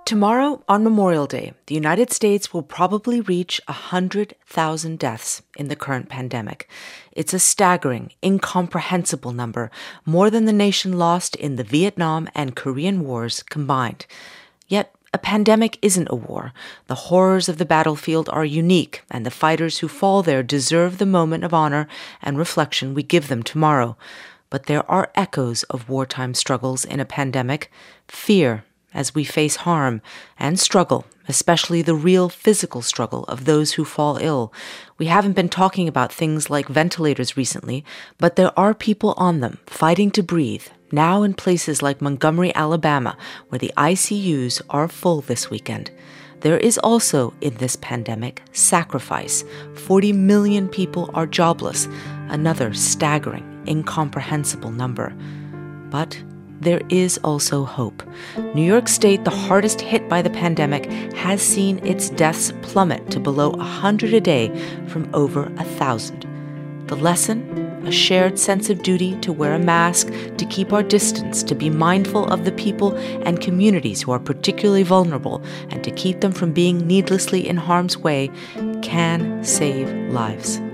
Tomorrow, on Memorial Day, the United States will probably reach 100,000 deaths in the current pandemic. It's a staggering, incomprehensible number, more than the nation lost in the Vietnam and Korean Wars combined. Yet, a pandemic isn't a war. The horrors of the battlefield are unique, and the fighters who fall there deserve the moment of honor and reflection we give them tomorrow. But there are echoes of wartime struggles in a pandemic: fear as we face harm, and struggle, especially the real physical struggle of those who fall ill. We haven't been talking about things like ventilators recently, but there are people on them fighting to breathe, now in places like Montgomery, Alabama, where the ICUs are full this weekend. There is also, in this pandemic, sacrifice. 40 million people are jobless, another staggering, incomprehensible number. But there is also hope. New York State, the hardest hit by the pandemic, has seen its deaths plummet to below 100 a day from over 1,000. The lesson? A shared sense of duty to wear a mask, to keep our distance, to be mindful of the people and communities who are particularly vulnerable, and to keep them from being needlessly in harm's way can save lives.